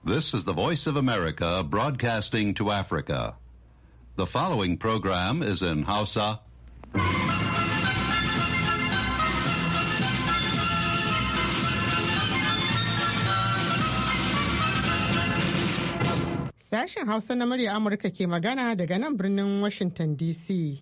This is the Voice of America broadcasting to Africa. The following program is in Hausa. Sashen Hausa na murya Amurka ke magana daga nan birnin Washington DC.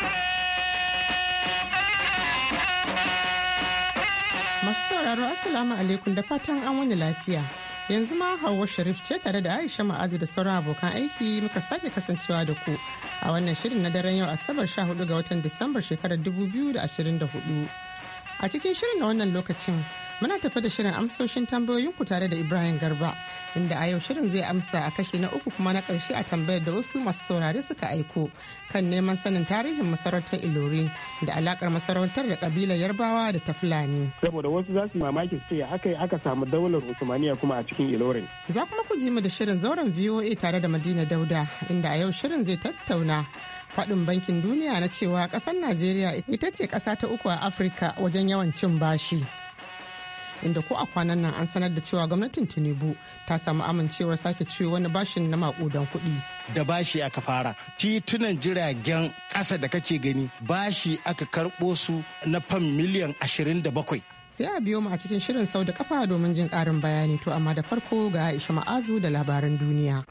Masu sauraro Assalamu alaikum da fatan an wani lafiya. Yanzu ma Hauwa Sharif ce tare da Aisha Ma'azu da sauran abokan aiki muka sake kasancewa da ku a wannan shirin na daren yau Asabar 14 ga watan Disambar shekarar 2024. A cikin shirin na wannan lokacin muna tafi da shirin amsoshin tambayoyinku tare da Ibrahim Garba, inda a yau shirin zai amsa a kashi na uku kuma na ƙarshe a tambayar da wasu masu saurare suka aiko kan neman sanin tarihin masarautar Ilorin da alakar masarautar da kabilar Yarbawa da ta Fulani. Saboda wasu za su mamaki su ce aka samu daular Usmaniya kuma a cikin Ilorin. Za kuma ku ji mu da shirin zauren VOA tare da Madina Dauda, inda a yau shirin zai tattauna faɗin bankin duniya na cewa ƙasar Najeriya ita ce ƙasa ta uku a Afirka wajen yawan cin bashi. Inda ko a kwanan nan an sanar da cewa gwamnatin Tinubu ta samu amincewar sake ciwo wani bashin na makudan kuɗi. Da bashi aka fara, titunan jiragen ƙasa da kake gani bashi aka karɓo su na fam miliyan 27. Sai a biyo mu a cikin shirin sau da kafa domin jin ƙarin bayani, to amma da farko ga Aisha Ma'azu da labaran duniya.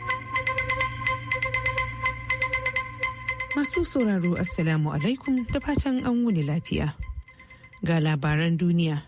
Masu sauraro Assalamu alaikum da fatan an wuni lafiya. Ga labaran duniya.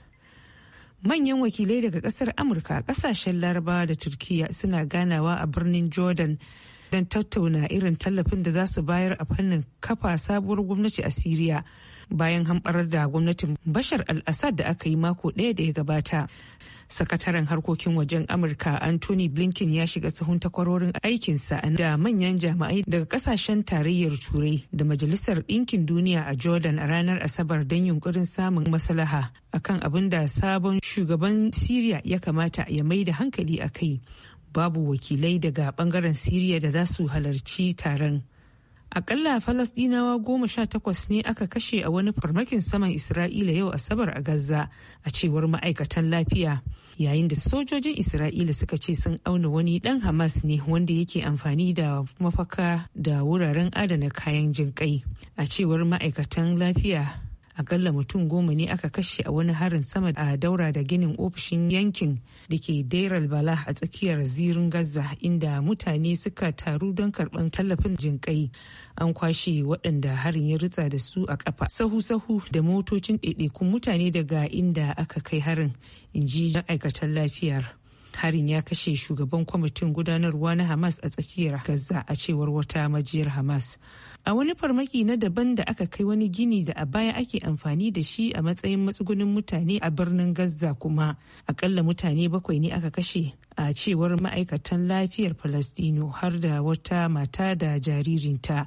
Manyan wakilai daga kasar Amurka, kasashen Larabawa da Turkiya suna ganawa a birnin Jordan don tattauna irin tallafin da za su bayar a fannin kafa sabuwar gwamnati a Siriya bayan hamɓarar da gwamnatin Bashar al-Assad da aka yi mako ɗaya da ya gabata. Sakataren harkokin wajen Amurka Anthony Blinken ya shiga sahun takwarorin aikinsa da manyan jami'ai daga kasashen tarayyar Turai da Majalisar Ɗinkin Duniya a Jordan a ranar Asabar don yunkurin samun maslaha akan abin da sabon shugaban Siriya ya kamata ya mai da hankali a kai. Babu wakilai daga bangaren Siriya da za su halarci taron. Akalla Falasɗinawa 18 ne aka kashe a wani farmakin saman Isra'ila yau Asabar a Gaza, a cewar ma'aikatan lafiya, yayin da sojojin Isra'ila suka ce sun auna wani ɗan Hamas ne wanda yake amfani da mafaka da wuraren adana kayan jinƙai. A cewar ma'aikatan lafiya, akalla mutum 10 ne aka kashe a wani harin sama a daura da ginin ofishin yankin da ke Deir al-Balah a tsakiyar zirin Gaza, inda mutane suka taru don karɓar tallafin jinƙai. An kwashe waɗanda harin ya ritsa da su a ƙafa sahu-sahu da motocin ɗaiɗaikun mutane daga inda aka kai harin, in ji ma'aikatan lafiyar. Harin ya kashe shugaban kwamitin gudanarwa na Hamas a tsakiyar Gaza, a cewar wata majiyar Hamas. A wani farmaki na daban da aka kai wani gini da a baya ake amfani da shi a matsayin matsugunin mutane a birnin Gaza kuma akalla mutane 7 ne aka kashe, a cewar ma'aikatan lafiyar Falastino, har da wata mata da jaririnta.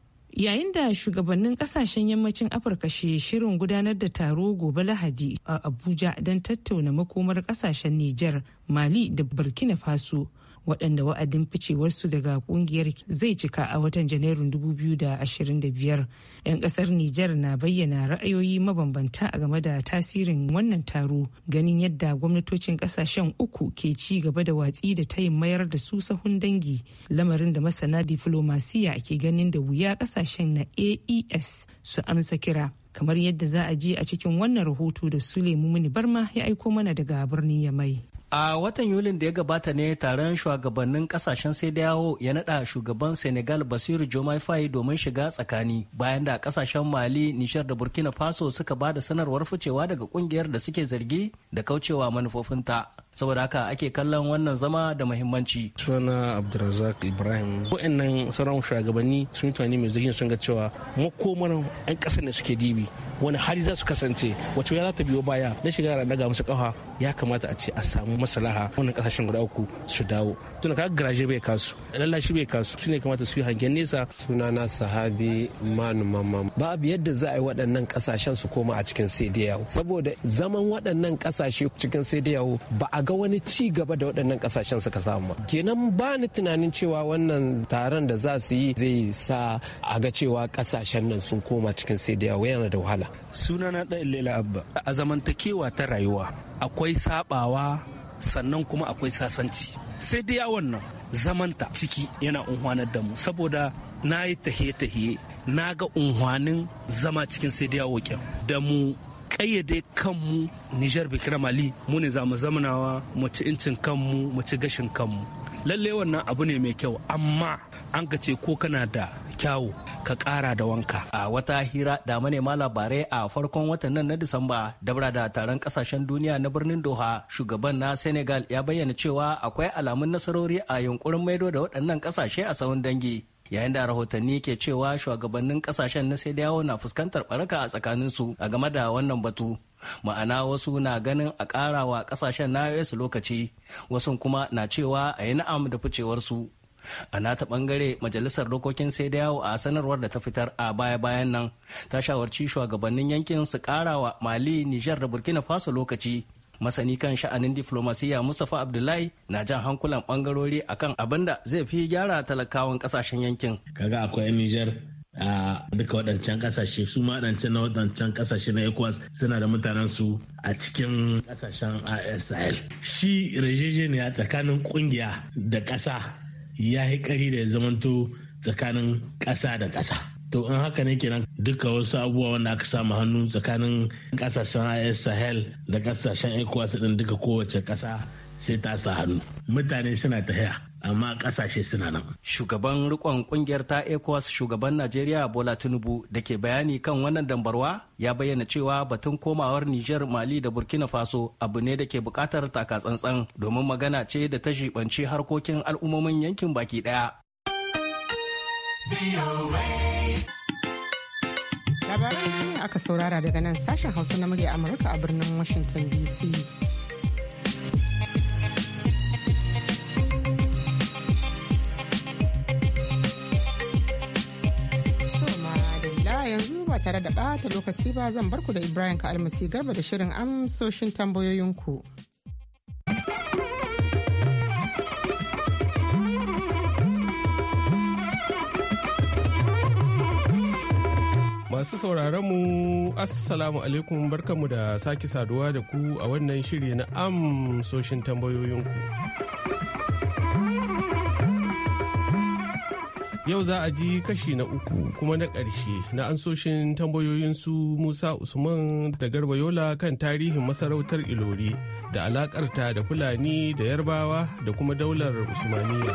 Yayin da shugabannin kasashen yammacin Afirka ke shirin gudanar da taro gobe Lahadi a Abuja don tattauna makomar kasashen Nijar, Mali da Burkina Faso, waɗanda wa'adin ficewarsu daga kungiyar zai cika a watan Janairun 2025. 'Yan ƙasar Nijar na bayyana ra'ayoyi mabambanta a game da tasirin wannan taro, ganin yadda gwamnatocin ƙasashen uku ke ci gaba da watsi da tayin mayar da su sahun dangi, lamarin da masana diflomasiya ke ganin da wuya ƙasashen na AES su amsa kira. Kamar yadda za a ji a cikin wannan rahoto da Sulemu Muni Barma ya aiko mana daga birnin Yamai. A watan Yulin da ya gabata ne taron shugabannin kasashen sai da yawo ya nada shugaban Senegal Basiru Diomaye Faye domin shiga tsakani bayan da kasashen Mali, Nishar da Burkina Faso suka ba da sanarwar ficewa daga kungiyar da suke zargi da kaucewa manufofinta. Saboda haka ake kallon wannan zama da muhimmanci. Suna Abdulrazak Ibrahim. Wa'annan sauran shugabanni sun yi tunani mai zurfi, sun ga cewa makomar 'yan ƙasar da suke dibi wani hali za su kasance, wacce ya za ta biyo baya na shiga da daga musu kafa, ya kamata a ce a samu maslaha wannan kasashen guda uku su dawo. Tuna ka garaje bai kasu, lallashi bai kasu, shine kamata su yi hangen nesa. Sunana Sahabi Manu Mamman. Babu yadda za a yi waɗannan kasashen su koma a cikin sai da yawo, saboda zaman waɗannan kasashe cikin sai da yawo ba a ga wani ci gaba da waɗannan kasashen suka samu. Kenan ba ni tunanin cewa wannan taron da za su yi zai sa a ga cewa kasashen nan sun koma cikin sai da yawo, yana da wahala. Sunana ɗan Lela Abba. A zamantakewa ta rayuwa akwai sabawa, sannan kuma akwai sasanci. sai dai yawon nan zamanta ciki yana unhwanar da mu saboda na yi tahiye-tahiye na ga unhwanin zama cikin sai dai yawo da mu kayyade kanmu Nijar Burkina Mali mu ne za mu zamanawa mu ci incin kanmu mu ci gashin kanmu lalle wannan abu ne mai kyau amma an ka ce ko kana da kyawu ka kara da wanka. A wata hira da manema labarai a farkon watan nan na Disamba dabra da taron kasashen duniya na birnin Doha, shugaban na Senegal ya bayyana cewa akwai alamun nasarori a yunkurin maido da waɗannan kasashe a sahun dangi. Yayin da rahotanni ke cewa shugabannin kasashen na sai yawo na fuskantar baraka a tsakaninsu a game da wannan batu. Ma'ana wasu na ganin a ƙara wa kasashen na US lokaci, wasu kuma na cewa a yi na'am da ficewarsu. A nata bangare majalisar dokokin sai da yawo a sanarwar da ta fitar a baya-bayan nan ta shawarci shugabannin yankin su ƙara wa Mali, Nijar da Burkina Faso lokaci. Masani kan sha'anin diflomasiyya Mustapha Abdullahi na jan hankulan bangarori akan abin da zai fi gyara talakawan kasashen yankin. Kaga akwai 'yan Nijar a duka waɗancan kasashe su ma waɗancan na waɗancan kasashe na ECOWAS suna da mutanen su a cikin kasashen AES Sahel. Shi rejejeniya tsakanin kungiya da ƙasa ya yi ƙari da ya zamanto tsakanin ƙasa da ƙasa. To in haka ne kenan duka wasu abubuwa wanda aka samu hannu tsakanin kasashen AES Sahel da kasashen ECOWAS din duka kowace kasa sai ta sa hannu. Mutane suna tahiya amma kasashe suna nan. Shugaban rikon kungiyar ta ECOWAS shugaban Najeriya Bola Tinubu da ke bayani kan wannan dambarwa ya bayyana cewa batun komawar Nijar, Mali da Burkina Faso abu ne da ke bukatar takatsantsan domin magana ce da ta jibanci harkokin al'ummomin yankin baki daya. Labaran duniya aka saurara daga nan sashen Hausa na murya Amurka a birnin Washington DC. Yanzu ba tare da ɓata lokaci ba zan barku da Ibrahim Ka'almasi Garba da shirin amsoshin tambayoyinku. Masu sauraron mu Assalamu alaikum, barkanmu da sake saduwa da ku a wannan shiri na amsoshin tambayoyinku. Yau za a ji kashi na uku kuma na ƙarshe na ansoshin tambayoyinsu Musa Usman da Garba Yola kan tarihin masarautar Ilori da alakarta da Fulani da Yarbawa da kuma daular Usmaniya.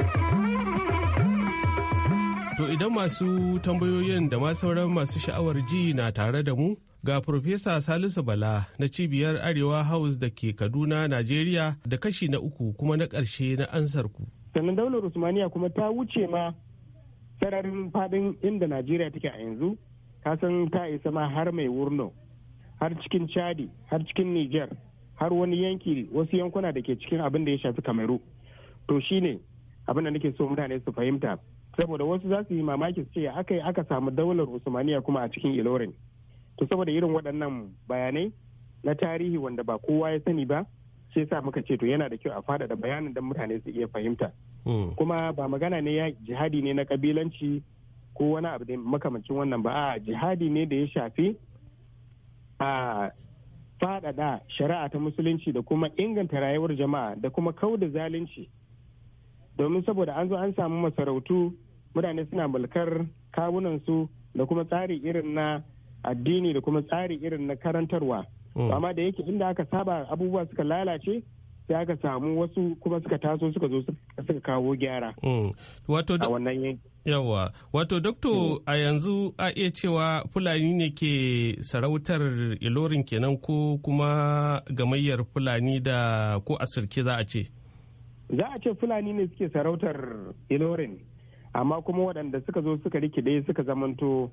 To idan masu tambayoyin da ma sauran masu sha'awar ji na tare da mu, ga Profesa Salisu Bala na Cibiyar Arewa House da ke Kaduna, Najeriya da kashi na uku kuma na ƙarshe na ansarku. Sannan daular Usmaniya kuma ta wuce ma sararin fadin inda Najeriya take a yanzu, ta san ta isa ma har mai wurno, har cikin Chadi, har cikin Niger, har wani yanki, wasu yankuna da ke cikin abin da ya shafi Kamaru. To shine abin da nake so mutane su fahimta. Saboda wasu za su yi mamaki su ce aka samu daular Usmaniya kuma a cikin Ilorin. To saboda irin waɗannan bayanai na tarihi wanda ba kowa ya sani ba, shi yasa muka ce to yana da kyau a faɗaɗa bayanin don mutane su iya fahimta. Kuma ba magana ne ya jihadi ne na kabilanci ko wani abu da makamancin wannan ba, a jihadi ne da ya shafi a faɗaɗa shari'a ta musulunci da kuma inganta rayuwar jama'a da kuma kauda zalunci. Domin saboda an zo an samu masarautu, mutane suna mulkar kawunansu da kuma tsari irin na addini da kuma tsari irin na karantarwa. Amma da yake inda aka saba abubuwa suka lalace, sai aka samu wasu kuma suka taso suka zo suka kawo gyara a wannan yanki. Yawa, wato doktor a yanzu a iya cewa Fulani ne ke sarautar Ilorin kenan ko kuma gamayyar Fulani da ko asirke za a ce? Za a ce Fulani ne suke sarautar Ilorin, amma kuma waɗanda suka zo suka rikide suka zamanto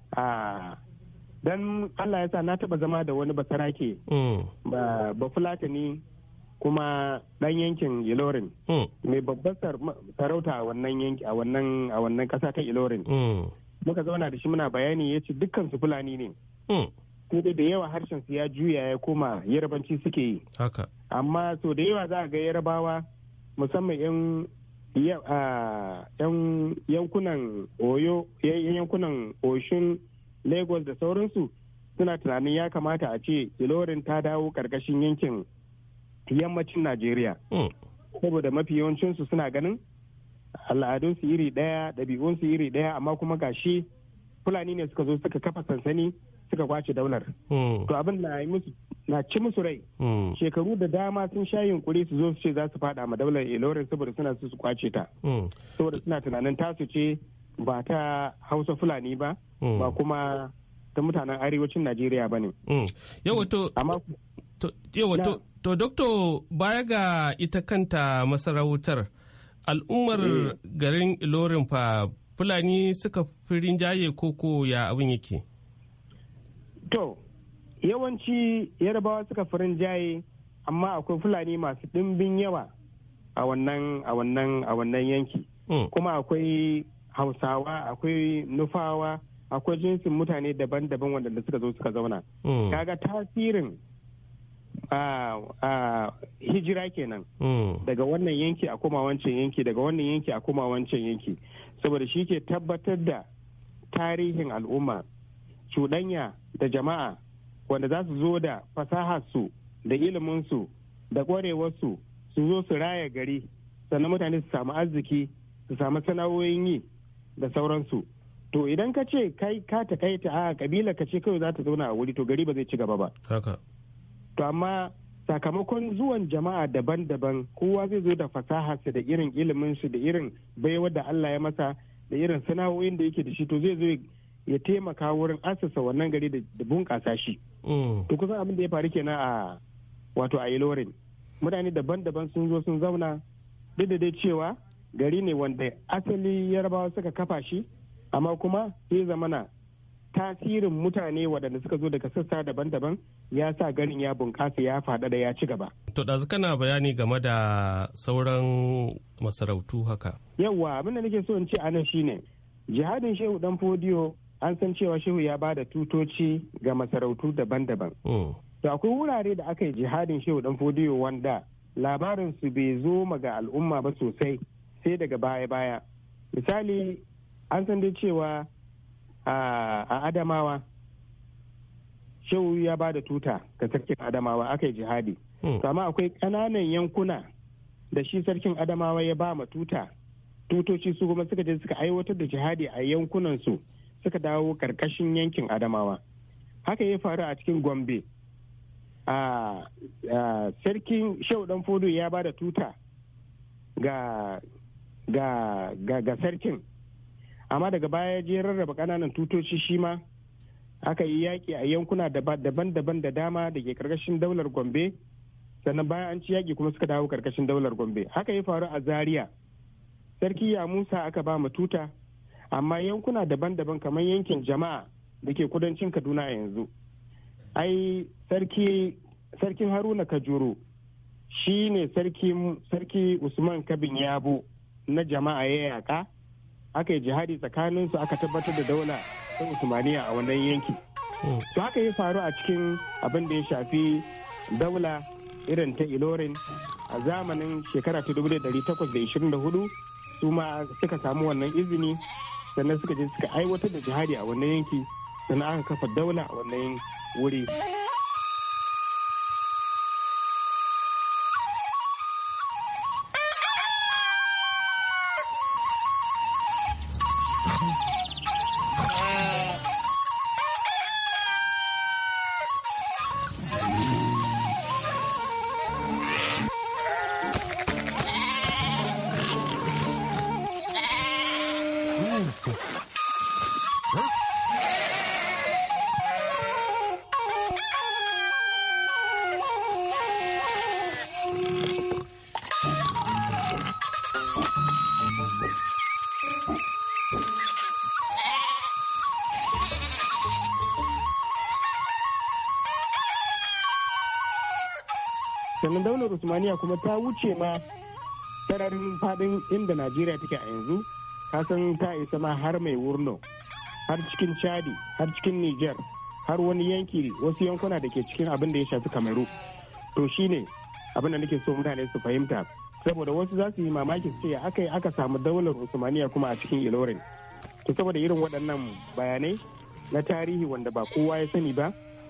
dan Allah ya sa na taɓa zama da wani basarake ba Fulatani kuma ɗan yankin Ilorin mai babbar sarauta a wannan yanki a wannan ƙasa ta Ilorin. Muka zauna da shi muna bayani ya ce dukkan su Fulani ne. Ko da yawa harshen su ya juya ya koma Yarabanci suke yi. Amma so da yawa za a ga Yarabawa musamman yan yankunan Oyo, yankunan Oshun, Lagos da sauransu suna tunanin ya kamata a ce Ilorin ta dawo karkashin yankin yammacin Najeriya. saboda mafi yawancinsu suna ganin al'adunsu iri ɗaya, ɗabi'unsu iri ɗaya, amma kuma gashi Fulani ne suka zo suka kafa sansani suka kwace daular. To abin na ci musu rai. Shekaru da dama sun sha yunkuri su zo su ce za su fada ma daular Ilorin saboda suna su kwace ta. Saboda suna tunanin tasu ce ba ta Hausa Fulani ba, ba kuma ta mutanen arewacin Najeriya ba ne. To, Dokto, baya ga ita kanta masarautar, al'ummar garin Ilorin fa Fulani suka fi rinjaye koko ya abin yake? To, yawanci Yarabawa suka fi rinjaye, amma akwai Fulani masu ɗimbin yawa a wannan yanki. Kuma akwai Hausawa, akwai Nufawa, akwai jinsin mutane daban-daban wanda suka zo suka zauna. Kaga tasirin hijira kenan daga wannan yanki a koma wancan yanki, daga wannan yanki a koma wancan yanki, saboda shi ke tabbatar da tarihin al'umma, cuɗanya da jama'a wanda za su zo da fasaharsu da iliminsu da ƙwarewarsu su zo su raya gari, sannan mutane su samu arziki, su samu sana'o'in yi da sauransu. To idan ka ce kai ka takaita a kabila ka ce kawai za ta zauna a wuri, to gari ba zai ci gaba ba. To amma sakamakon zuwan jama'a daban-daban, kowa zai zo da fasaharsa da irin iliminsu da irin baiwar da Allah ya masa da irin sana'o'in da yake da shi, to zai zo ya taimaka wurin asasa wannan gari da bunƙasa shi. To kusan abin da ya faru kenan a Ilorin. Mutane daban-daban sun zo sun zauna, duk da dai cewa gari ne wanda asali Yarabawa suka kafa shi, amma kuma sai zamana tasirin mutane waɗanda suka zo daga sassa daban-daban ya sa garin ya bunƙasa, ya faɗaɗa, ya ci gaba. To ɗazu kana bayani game da sauran masarautu haka. Yawwa, abin da nake so in ce anan shine jihadin Shehu Dan Fodiyo, an san cewa Shehu ya ba da tutoci ga masarautu daban-daban. To akwai wurare da aka yi jihadin Shehu Dan Fodiyo wanda labarin su bai zo ga al'umma ba sosai sai daga baya-baya. Misali, an san dai cewa a Adamawa Shehu ya ba da tuta ga sarkin Adamawa, aka yi jihadi. Amma akwai ƙananan yankuna da shi sarkin Adamawa ya ba ma tutoci su kuma suka je suka aiwatar da jihadi a yankunansu, suka dawo karkashin yankin Adamawa. Haka ya faru a cikin Gombe. Sarkin Shehu Dan Fodo ya ba da tuta ga sarkin, amma daga baya je rarraba ƙananan tutoci shi ma aka yi yaƙi a yankuna daban-daban da dama da ke karkashin daular Gombe, sannan bayan an ci yaƙi kuma suka dawo karkashin daular Gombe. Haka ya faru a Zaria. Sarki ya Musa aka ba mu tuta, amma yankuna daban-daban kamar yankin Jama'a da ke kudancin Kaduna a yanzu. Ai sarkin Haruna Kajuru shi ne sarki Usman Kabin Yabo na Jama'a ya yaƙa, aka yi jihadi tsakaninsu, aka tabbatar da daula ta Usmaniya a wannan yanki. To haka ya faru a cikin abin da ya shafi daula irin ta Ilorin a zamanin shekara ta 1824, su ma suka samu wannan izini, sannan suka je suka aiwatar da jihadi a wannan yanki, sannan aka kafa daula a wannan wuri. sannan daular usmaniya kuma ta wuce ma sararin fadin inda najeriya take a yanzu, kasan ta isa ma har mai wurno, har cikin chadi, har cikin niger, har wani yanki, wasu yankuna da ke cikin abin da ya shafi kamaru. To shine abin da nake so mutane su fahimta, saboda wasu za su yi mamaki su ce aka samu daular usmaniya kuma a cikin ilorin. To saboda irin waɗannan bayanai na tarihi wanda ba kowa ya sani ba,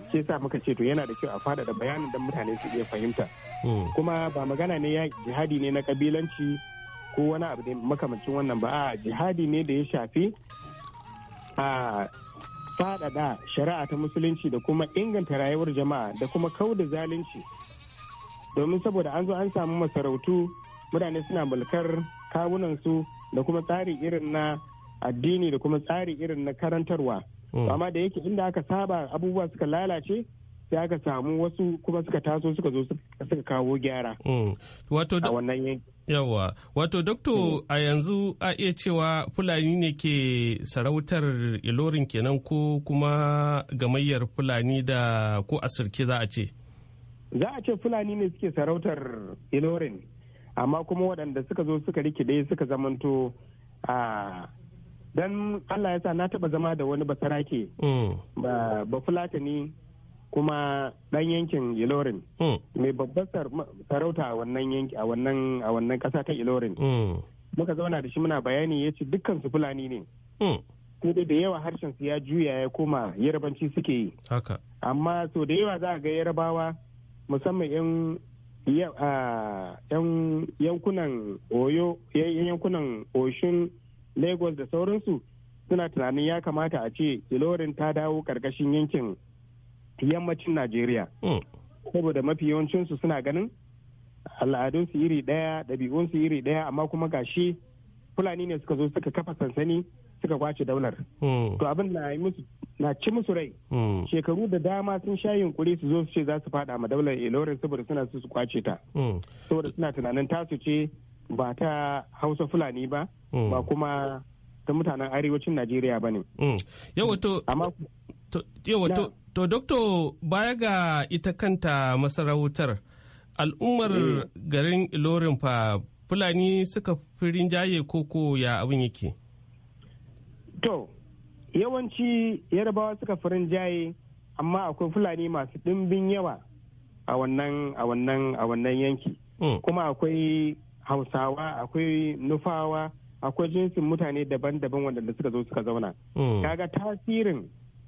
shi yasa muka ce to yana da kyau a faɗaɗa bayanin don mutane su iya fahimta. Kuma ba magana ne ya jihadi ne na kabilanci ko wani abu da makamancin wannan ba, a jihadi ne da ya shafi a faɗaɗa shari'a ta musulunci da kuma inganta rayuwar jama'a da kuma kauda zalunci. Domin saboda an zo an samu masarautu mutane suna mulkar kawunansu da kuma tsari irin na addini da kuma tsari irin na karantarwa. Amma da yake inda aka saba abubuwa suka lalace sai aka samu wasu kuma suka taso suka zo suka kawo gyara a wannan yanki. Yawa, wato doktor a yanzu a iya cewa Fulani ne ke sarautar Ilorin kenan ko kuma gamayyar Fulani da ko asirke za a ce? Za a ce Fulani ne suke sarautar Ilorin, amma kuma waɗanda suka zo suka rikide suka zamanto dan Allah ya sa na taɓa zama da wani basarake ba Fulatani kuma dan yankin Ilorin mai babbar sarauta a wannan yanki a wannan kasa ta Ilorin muka zauna da shi muna bayani ya ce dukkan su Fulani ne ko da yawa harshen su ya juya ya koma Yarabanci suke yi amma so da yawa za a ga Yarabawa musamman yan yankunan Oyo yankunan Oshun Lagos da sauransu suna tunanin ya kamata a ce Ilorin ta dawo karkashin yankin yammacin Najeriya. Saboda mafi yawancinsu suna ganin al'adunsu iri ɗaya, ɗabi'unsu iri ɗaya, amma kuma gashi Fulani ne suka zo suka kafa sansani suka kwace daular. To abin na ci musu rai. Shekaru da dama sun sha yunkuri su zo su ce za su fada ma daular Ilorin saboda suna su kwace ta. Saboda suna tunanin tasu ce ba ta Hausa Fulani ba, ba kuma ta mutanen arewacin Najeriya ba ne. To, Doktor, baya ga ita kanta masarautar, al'ummar garin Ilorin fa Fulani suka fi rinjaye koko ya abin yake? To, yawanci Yarabawa suka fi rinjaye, amma akwai Fulani masu ɗimbin yawa a wannan yanki. Kuma akwai Hausawa, akwai Nufawa, akwai jinsin mutane daban-daban wanda suka zo suka zauna. Kaga tasirin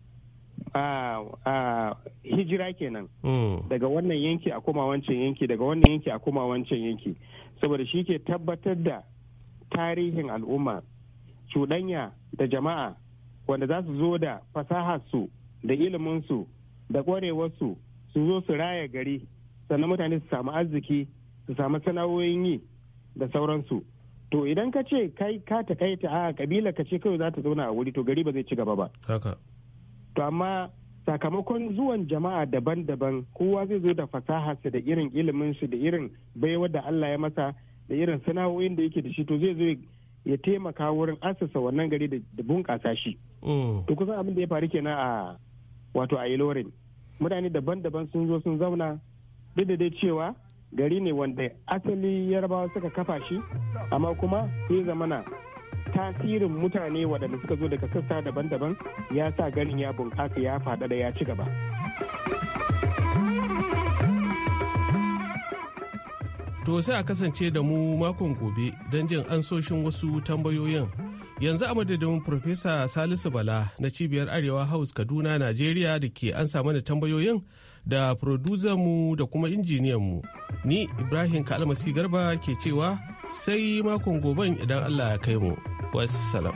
hijira kenan daga wannan yanki a koma wancan yanki, daga wannan yanki a koma wancan yanki, saboda shi ke tabbatar da tarihin al'umma, cuɗanya da jama'a wanda za su zo da fasaharsu da iliminsu da ƙwarewarsu su zo su raya gari, sannan mutane su samu arziki, su samu sana'o'in yi da sauransu. To idan ka ce kai ka takaita a kabila ka ce kawai za ta zauna a wuri, to gari ba zai ci gaba ba. To amma sakamakon zuwan jama'a daban-daban, kowa zai zo da fasaharsa da irin iliminsu da irin baiwa da Allah ya masa da irin sana'o'in da yake da shi, to zai zo ya taimaka wurin asasa wannan gari da bunƙasa shi. To kusan abin da ya faru kenan a Ilorin. Mutane daban-daban sun zo sun zauna, duk da dai cewa gari ne wanda asali Yarabawa suka kafa shi, amma kuma sai zamana tasirin mutane waɗanda suka zo daga sassa daban-daban ya sa garin ya bunƙasa, ya faɗa da ya ci gaba. To sai a kasance da mu makon gobe don jin ansoshin wasu tambayoyin. Yanzu a madadin Profesa Salisu Bala na Cibiyar Arewa House Kaduna, Najeriya da ke ansa mana tambayoyin da mu da kuma injiniyanmu. Ni Ibrahim Kalmasi Garba ke cewa sai makon goben idan Allah ya kai mu. Wassalam.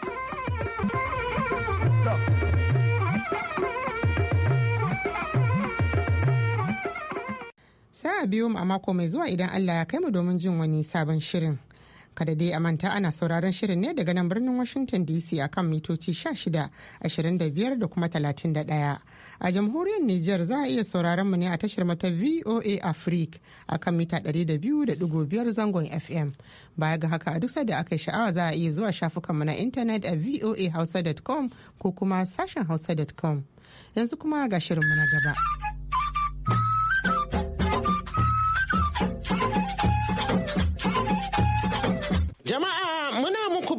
Sai a biyo mu a mako mai zuwa idan Allah ya kai mu domin jin wani sabon shirin. Kada dai a manta ana sauraron shirin ne daga nan birnin Washington DC akan mitoci 16, 25 da kuma 31. A jamhuriyar Nijar za a iya sauraron mu ne a tashar mata VOA Africa akan mita 200.5 zangon FM. Baya ga haka a duk sanda aka yi sha'awa za a iya zuwa shafukanmu na intanet a voahausa.com ko kuma sashen hausa.com. Yanzu kuma ga shirinmu na gaba.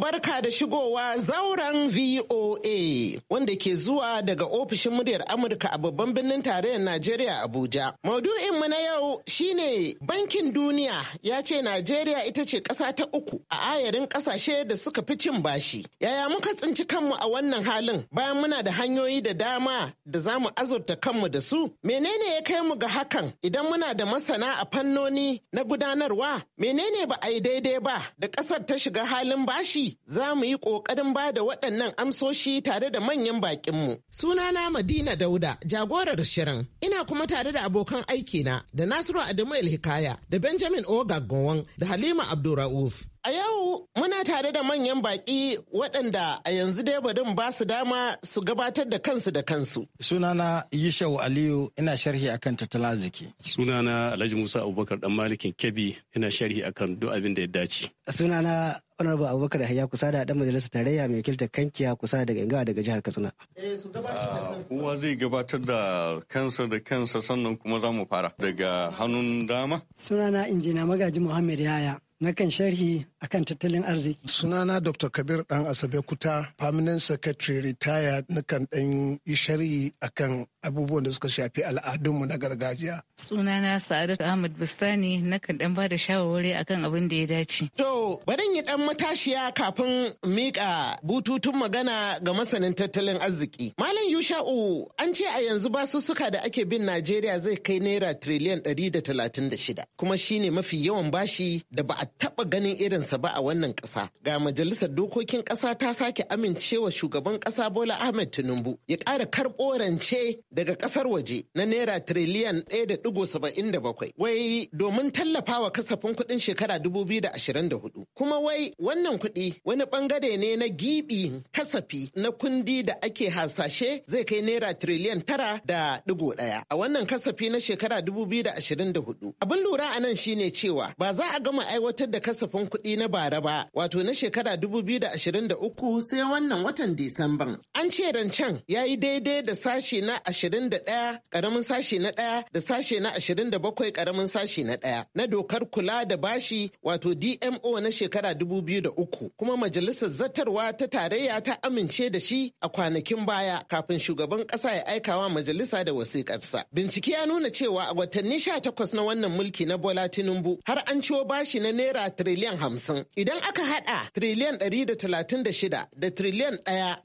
barka da shigowa zauren VOA wanda ke zuwa daga ofishin muryar Amurka a babban birnin tarayyar Najeriya Abuja. Maudu'in mu na yau shine Bankin Duniya ya ce Najeriya ita ce ƙasa ta uku a ayarin ƙasashe da suka fi cin bashi. Yaya muka tsinci kanmu a wannan halin bayan muna da hanyoyi da dama da za mu azurta kanmu da su? Menene ya kai mu ga hakan idan muna da masana a fannoni na gudanarwa? Menene ba a yi daidai ba da ƙasar ta shiga halin bashi? Za mu yi ƙoƙarin ba da waɗannan amsoshi tare da manyan baƙinmu. Sunana Madina Dauda, jagorar shirin. Ina kuma tare da abokan aikina da Nasiru Adamu El-Hikaya da Benjamin Ogagowon da Halima Abdurrauf. A yau muna tare da manyan baƙi waɗanda a yanzu dai barin ba su dama su gabatar da kansu da kansu. Sunana Yishau Aliyu, ina sharhi akan tattalin arziki. Sunana Alhaji Musa Abubakar dan Malikin Kebbi, ina sharhi akan duk abin da ya dace. Sunana Honorable Abubakar Yahaya Kusa da dan majalisar tarayya mai wakiltar Kankiya Kusa daga Ingawa daga jihar Katsina. Kowa zai gabatar da kansa sannan kuma za mu fara daga hannun dama. Sunana Injiniya Magaji Muhammad Yaya. Nakan sharhi akan tattalin arziki. Sunana Dr. Kabir Dan Asabe Kuta, Permanent Secretary retired, nakan ɗan yi sharhi akan abubuwan da suka shafi al'adunmu na gargajiya. Sunana Sa'adatu Ahmad Bustani, nakan ɗan ba da shawarwari akan abin da ya dace. To, bari yi ɗan matashiya kafin miƙa bututun magana ga masanin tattalin arziki. Malam Yusha'u, an ce a yanzu basussuka da ake bin Najeriya zai kai naira tiriliyan 136, kuma shine mafi yawan bashi da ba a taɓa ganin irinsa ba a wannan ƙasa. Ga majalisar dokokin ƙasa ta sake amincewa shugaban ƙasa Bola Ahmed Tinubu ya ƙara karɓo rance daga ƙasar waje na naira tiriliyan 1.77 wai domin tallafawa kasafin kuɗin shekara 2024. Kuma wai wannan kuɗi wani ɓangare ne na gibi kasafi na kundi da ake hasashe zai kai naira tiriliyan 9.1 a wannan kasafi na shekara 2024. Abin lura a nan shine cewa ba za a gama aiwatar da kasafin kuɗi na bara ba, wato na shekara 2023 sai wannan watan Disamban. An ce rancen ya yi daidai da sashe na 21 ƙaramin sashe na 1 da sashe na 27 ƙaramin sashe na 1 na dokar kula da bashi wato DMO na shekara 2003, kuma majalisar zartarwa ta tarayya ta amince da shi a kwanakin baya kafin shugaban ƙasa ya aikawa majalisa da wasiƙarsa. Bincike ya nuna cewa a watanni 18 na wannan mulki na Bola Tinubu har an ciwo bashi na naira tiriliyan 50. Idan aka hada tiriliyan 136 da tiriliyan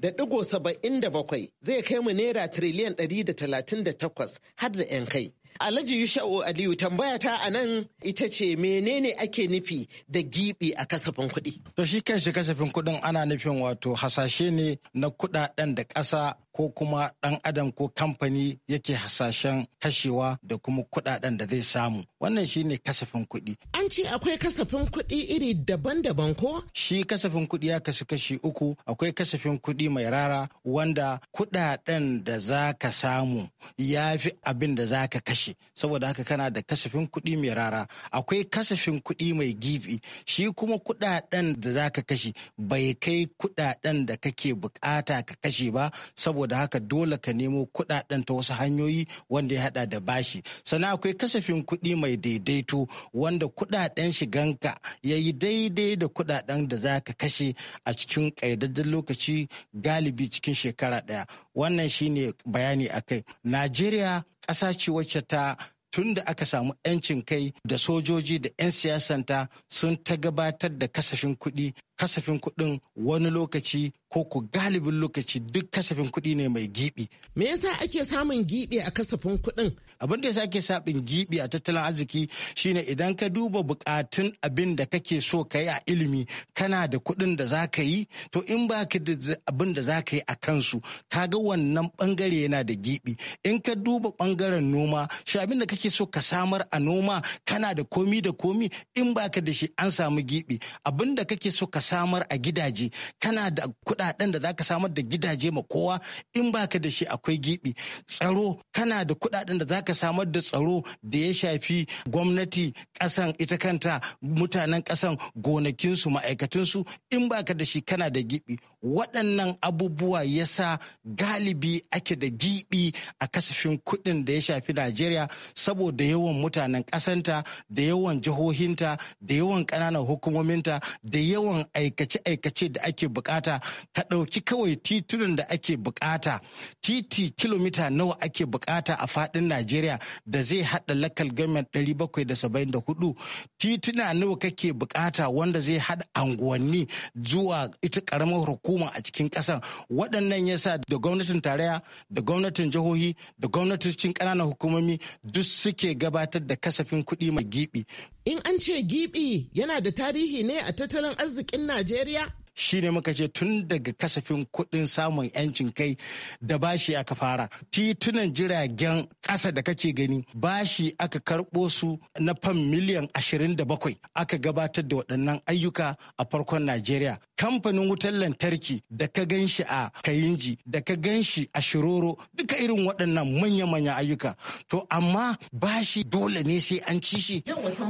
1.77 zai kai mu naira tiriliyan 138 har da 'yan kai. Alhaji Yusha'u Aliyu, tambaya ta a nan ita ce menene ake nufi da gibi a kasafin kuɗi? To shi kanshi kasafin kuɗin ana nufin wato hasashe ne na kuɗaɗen da ƙasa ko kuma ɗan adam ko kamfani yake hasashen kashewa da kuma kuɗaɗen da zai samu. Wannan shi ne kasafin kuɗi. An ce akwai kasafin kuɗi iri daban-daban ko? Shi kasafin kuɗi ya kasu kashi uku. Akwai kasafin kuɗi mai rara wanda kuɗaɗen da za ka samu ya fi abin da za ka kashe. Saboda haka kana da kasafin kuɗi mai rara. Akwai kasafin kuɗi mai gibi. Shi kuma kuɗaɗen da za ka kashe bai kai kuɗaɗen da kake bukata ka kashe ba, saboda haka dole ka nemo kuɗaɗen ta wasu hanyoyi wanda ya haɗa da bashi. Sannan akwai kasafin kuɗi mai daidaito wanda kuɗaɗen shiganka ya yi daidai da kuɗaɗen da za ka kashe a cikin ƙayyadadden lokaci, galibi cikin shekara ɗaya. Wannan shine bayani a kai. Najeriya ƙasa ce wacce ta tun da aka samu 'yancin kai da sojoji da 'yan siyasanta sun ta gabatar da kasafin kuɗi. Kasafin kuɗin wani lokaci ko ku galibin lokaci duk kasafin kuɗi ne mai gibi. Me yasa ake samun gibi a kasafin kuɗin? Abin da yasa ake samun gibi a tattalin arziki shine idan ka duba bukatun abin da kake so ka yi a ilimi, kana da kuɗin da za ka yi, to in ba ka da abin da za ka yi a kansu, kaga wannan bangare yana da gibi. In ka duba bangaren noma, shi abin da kake so ka samar a noma, kana da komi da komi, in ba ka da shi an samu gibi. Abin da kake so ka samar a gidaje, kana da kuɗaɗen da zaka samar da gidaje ma kowa, in baka da shi akwai gibi. Tsaro, kana da kuɗaɗen da zaka samar da tsaro da ya shafi gwamnati, ƙasan ita kanta, mutanen ƙasan, gonakinsu, ma'aikatunsu, in baka da shi kana da gibi. waɗannan abubuwa ya sa galibi ake da giɓi a kasafin kuɗin da ya shafi Najeriya saboda yawan mutanen ƙasanta da yawan jihohinta da yawan ƙananan hukumominta da yawan aikace-aikace da ake bukata. Ka ɗauki kawai titunan da ake bukata, titi kilomita nawa ake bukata a faɗin Najeriya da zai haɗa local government 774, tituna nawa kake bukata wanda zai haɗa anguwanni zuwa ita ƙaramar hukuma a cikin ƙasar. Waɗannan yasa da gwamnatin tarayya da gwamnatin jihohi da gwamnatocin ƙananan hukumomi duk suke gabatar da kasafin kuɗi mai giɓi. In an ce giɓi yana da tarihi ne a tattalin arzikin Najeriya? Shi ne muka ce tun daga kasafin kuɗin samun 'yancin kai da bashi aka fara. Titunan jiragen ƙasa da kake gani bashi aka karɓo su na fam miliyan 27 aka gabatar da waɗannan ayyuka a farkon Najeriya. Kamfanin wutar lantarki da ka gan shi a Kayinji da ka gan shi a Shiroro duka irin waɗannan manya-manya ayyuka. To amma bashi dole ne sai an ci shi.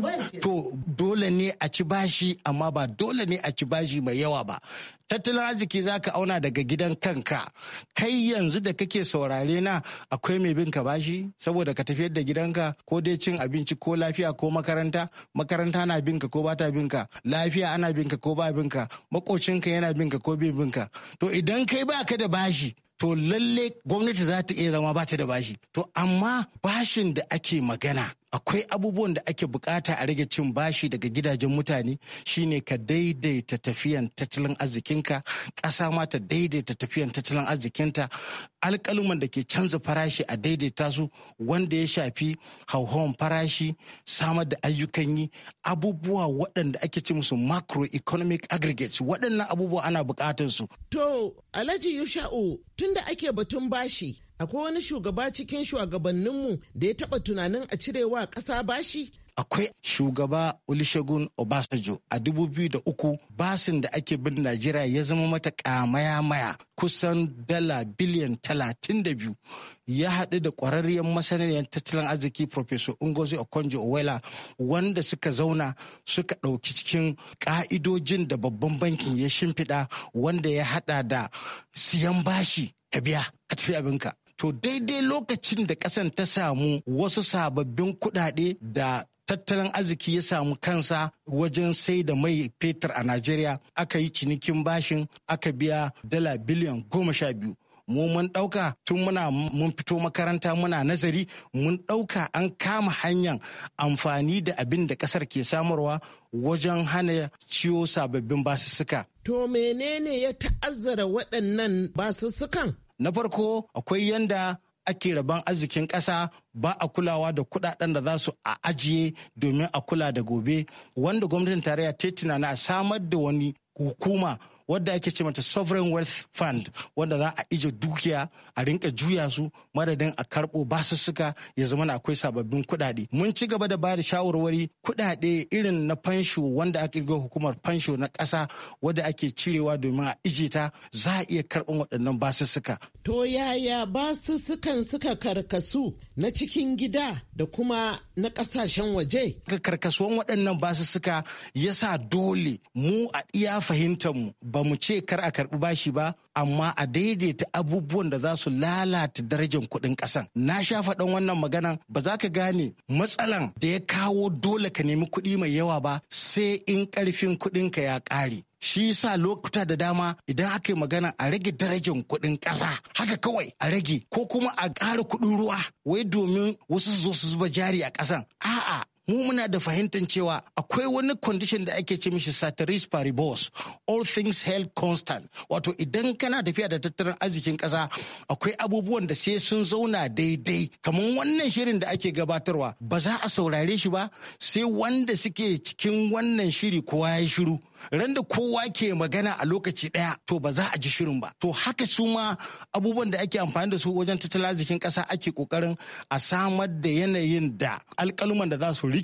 To dole ne a ci bashi amma ba dole ne a ci bashi mai yawa ba. Tattalin arziki za ka auna daga gidan kanka. Kai yanzu da kake saurare na akwai mai bin ka bashi saboda ka tafiyar da gidanka ko dai cin abinci ko lafiya ko makaranta. Makaranta na binka ko ba ta binka. Lafiya ana binka ko ba binka. Makocinka yana binka ko bai binka. To idan kai ba ka da bashi to lalle gwamnati za ta iya zama ba ta da bashi. To amma bashin da ake magana akwai abubuwan da ake bukata a rage cin bashi daga gidajen mutane shine ka daidaita tafiyan tattalin arzikinka, ƙasa ma ta daidaita tafiyan tattalin arzikinta, alƙaluman da ke canza farashi a daidaita su wanda ya shafi hauhawan farashi, samar da ayyukan yi, abubuwa waɗanda ake ce musu macroeconomic aggregates, waɗannan abubuwa ana buƙatar su. To Alhaji Yusha'u, tunda ake batun bashi, akwai wani shugaba cikin shugabanninmu da ya taɓa tunanin a cirewa ƙasa bashi? Akwai shugaba Olusegun Obasanjo a 2003 basin da ake bin Najeriya ya zama mata maya kusan dala biliyan 32. Ya haɗu da ƙwararriyar masaniyar tattalin arziki Professor Ngozi Okonjo-Iweala wanda suka zauna suka ɗauki cikin ƙa'idojin da babban bankin ya shimfiɗa wanda ya haɗa da siyan bashi ka biya ka tafi abinka. To daidai lokacin da ƙasan ta samu wasu sababbin kuɗaɗe da tattalin arziki ya samu kansa wajen sai da mai fetur a Najeriya, aka yi cinikin bashin aka biya dala biliyan 12. Mu mun ɗauka tun mun fito makaranta muna nazari mun ɗauka an kama hanyar amfani da abin da ƙasar ke samarwa wajen hana ciwo sababbin basussuka. To menene ya ta'azzara waɗannan basussukan? Na farko akwai yanda ake rabon arzikin ƙasa ba a kulawa da kuɗaɗen da za su a ajiye domin a kula da gobe, wanda gwamnatin tarayya ta tunana a samar da wani hukuma wadda ake ce mata sovereign wealth fund wanda za a ije dukiya a rinka juya su madadin a karɓo basussuka ya zama na akwai sababbin kuɗaɗe. Mun ci gaba da ba da shawarwari kuɗaɗe irin na fansho wanda ake ga hukumar fansho na ƙasa wadda ake cirewa domin a ije ta za a iya karɓan waɗannan basussuka. To yaya basussukan suka karkasu na cikin gida da kuma na ƙasashen waje? Karkasuwan waɗannan basussuka ya sa dole mu a iya fahimtar mu ba mu ce kar a karɓi bashi ba, amma a daidaita abubuwan da za su lalata darajar kuɗin ƙasan. Na sha faɗan wannan maganan ba za ka gane matsalan da ya kawo dole ka nemi kuɗi mai yawa ba sai in ƙarfin kuɗinka ya ƙare. Shi sa lokuta da dama idan aka yi magana a rage darajar kuɗin ƙasa haka kawai a rage ko kuma a ƙara kuɗin ruwa wai domin wasu su zo su zuba jari a ƙasan. A'a, mu muna da fahimtar cewa akwai wani condition da ake ce mishi ceteris paribus, all things held constant. Wato idan kana tafiya da tattalin arzikin ƙasa akwai abubuwan da sai sun zauna daidai. Kamar wannan shirin da ake gabatarwa ba za a saurare shi ba sai wanda suke cikin wannan shiri kowa ya shiru. Ran da kowa ke magana a lokaci ɗaya to ba za a ji shirin ba. To haka su ma abubuwan da ake amfani da su wajen tattalin arzikin ƙasa ake ƙoƙarin a samar da yanayin da alƙaluman da za su rikita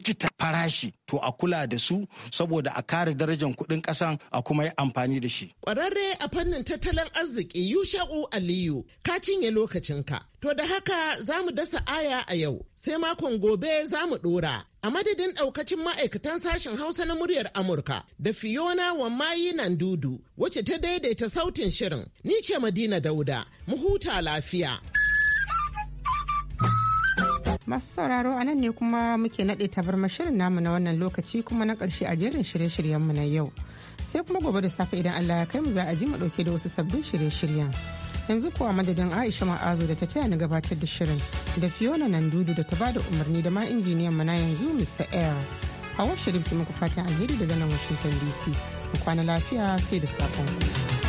farashi to a kula da su saboda a kare darajar kuɗin ƙasan a kuma yi amfani da shi. Ƙwararre a fannin tattalin arziki Yusha'u Aliyu ka cinye lokacinka. To da haka za mu dasa aya a yau, sai makon gobe za mu ɗora. A madadin ɗaukacin ma'aikatan sashen Hausa na muryar Amurka da Fiona Wammayi Nandudu wacce ta daidaita sautin shirin, ni ce Madina Dauda, mu huta lafiya. Masu sauraro a nan ne kuma muke naɗe tabarmar shirin namu na wannan lokaci kuma na ƙarshe a jerin shirye-shiryenmu na yau. Sai kuma gobe da safe idan Allah ya kai mu za a ji mu ɗauke da wasu sabbin shirye-shiryen. Yanzu kuwa madadin Aisha Ma'azu da ta taya ni gabatar da shirin da Fiona Nandudu da ta bada umarni da ma injiniyan mu na yanzu Mr. Air. Hawa Sharif ki muku fatan alheri daga nan Washington DC. Mu kwana lafiya sai da sakon.